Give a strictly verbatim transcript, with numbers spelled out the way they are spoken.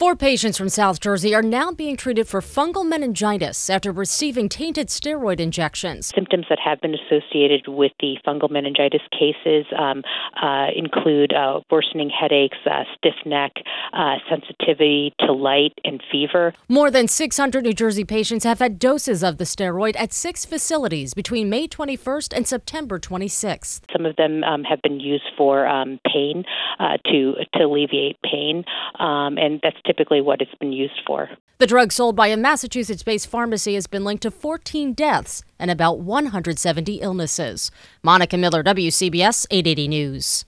Four patients from South Jersey are now being treated for fungal meningitis after receiving tainted steroid injections. Symptoms that have been associated with the fungal meningitis cases um, uh, include uh, worsening headaches, uh, stiff neck, uh, sensitivity to light, and fever. More than six hundred New Jersey patients have had doses of the steroid at six facilities between May twenty-first and September twenty-sixth. Some of them um, have been used for um, pain, uh, to, to alleviate pain, um, and that's typically what it's been used for. The drug sold by a Massachusetts-based pharmacy has been linked to fourteen deaths and about one hundred seventy illnesses. Monica Miller, W C B S eight eighty News.